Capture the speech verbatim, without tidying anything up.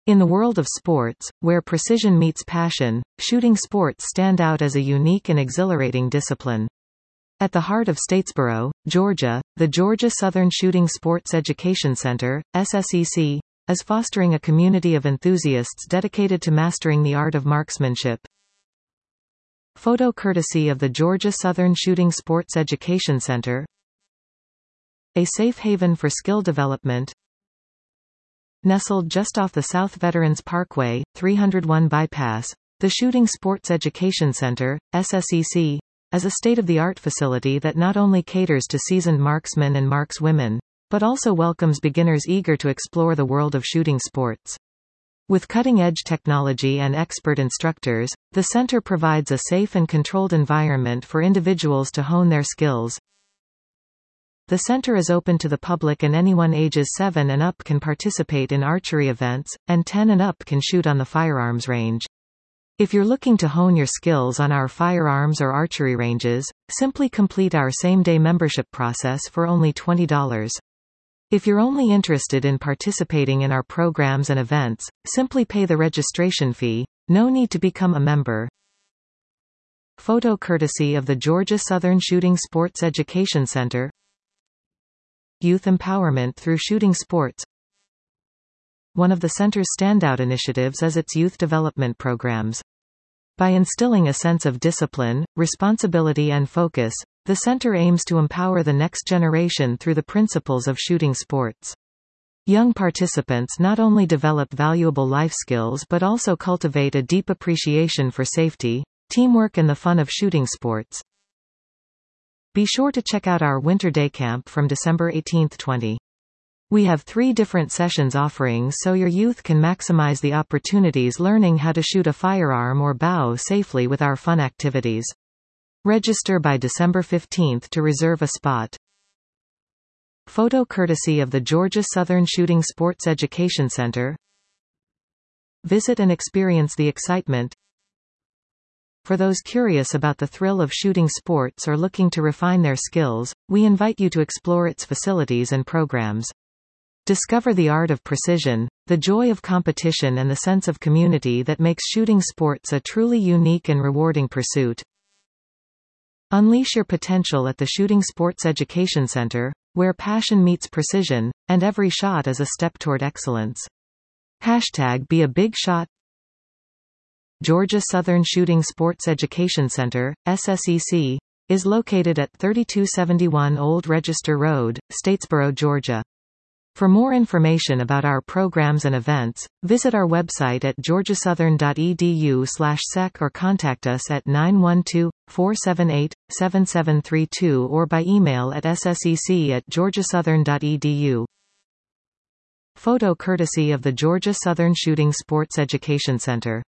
In the world of sports, where precision meets passion, shooting sports stand out as a unique and exhilarating discipline. At the heart of Statesboro, Georgia, the Georgia Southern Shooting Sports Education Center, S S E C, is fostering a community of enthusiasts dedicated to mastering the art of marksmanship. Photo courtesy of the Georgia Southern Shooting Sports Education Center. A safe haven for skill development. Nestled just off the South Veterans Parkway, three oh one bypass, the Shooting Sports Education Center, S S E C, is a state-of-the-art facility that not only caters to seasoned marksmen and markswomen, but also welcomes beginners eager to explore the world of shooting sports. With cutting-edge technology and expert instructors, the center provides a safe and controlled environment for individuals to hone their skills. The center is open to the public, and anyone ages seven and up can participate in archery events, and ten and up can shoot on the firearms range. If you're looking to hone your skills on our firearms or archery ranges, simply complete our same-day membership process for only twenty dollars. If you're only interested in participating in our programs and events, simply pay the registration fee. No need to become a member. Photo courtesy of the Georgia Southern Shooting Sports Education Center. Youth empowerment through shooting sports. One of the center's standout initiatives is its youth development programs. By instilling a sense of discipline, responsibility and focus, the center aims to empower the next generation through the principles of shooting sports. Young participants not only develop valuable life skills but also cultivate a deep appreciation for safety, teamwork and the fun of shooting sports. Be sure to check out our Winter Day Camp from December eighteenth to twentieth. We have three different sessions offerings so your youth can maximize the opportunities learning how to shoot a firearm or bow safely with our fun activities. Register by December fifteenth to reserve a spot. Photo courtesy of the Georgia Southern Shooting Sports Education Center. Visit and experience the excitement. For those curious about the thrill of shooting sports or looking to refine their skills, we invite you to explore its facilities and programs. Discover the art of precision, the joy of competition and the sense of community that makes shooting sports a truly unique and rewarding pursuit. Unleash your potential at the Shooting Sports Education Center, where passion meets precision, and every shot is a step toward excellence. Hashtag be a big shot. Georgia Southern Shooting Sports Education Center, S S E C, is located at thirty-two seventy-one Old Register Road, Statesboro, Georgia. For more information about our programs and events, visit our website at georgia southern dot e d u slash sec or contact us at nine one two, four seven eight, seven seven three two or by email at s s e c at georgia southern dot e d u. Photo courtesy of the Georgia Southern Shooting Sports Education Center.